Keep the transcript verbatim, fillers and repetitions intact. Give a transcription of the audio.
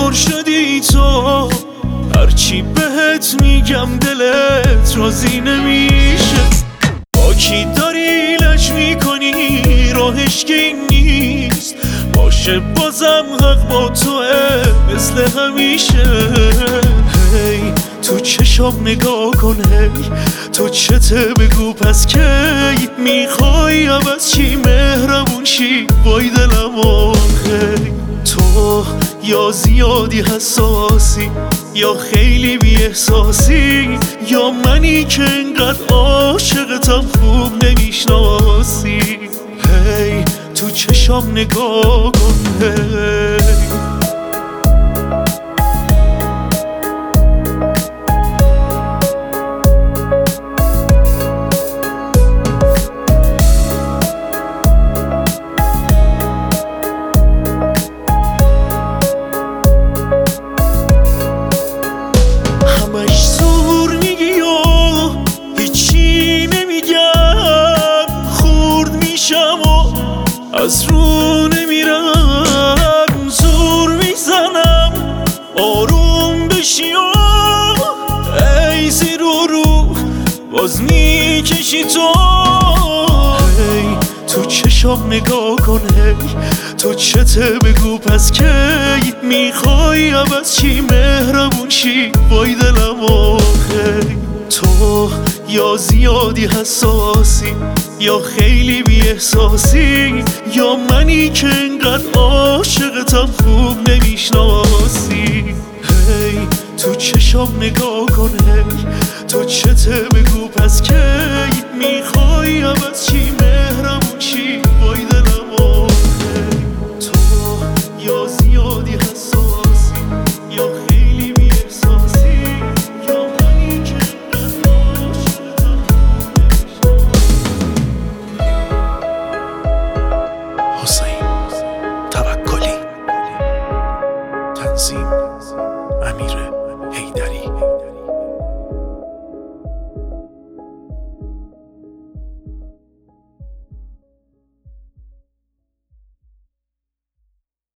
پر شدی تو، هرچی بهت میگم دلت راضی نمیشه. با کی داری لج میکنی راهش که این نیست، باشه بازم حق با توه مثل همیشه. هی تو چشام نگاه کن، هی تو چته بگو پس کی میخوای عوض چی مهربون شی وای دلم آخی. تو یا زیادی حساسی یا خیلی بی احساسی، یا منی که انقدر عاشقتم خوب نمیشناسی. هی تو چشام نگاه کن، هی از رو نمیرم، زور میزنم آروم بشی و ای زیر و رو باز میکشی تو. هی تو چشام نگاه کن، هی تو چته بگو پس کی میخوای عوض چی مهربون شی وای دلم آخی. تو یا زیادی حساسی یا خیلی بی احساسی، یا منی که انقدر عاشقتم خوب نمیشناسی. هی تو چشام نگاه کن، هی تو چته بگو پس کی میخوای عوض چی مهربون شی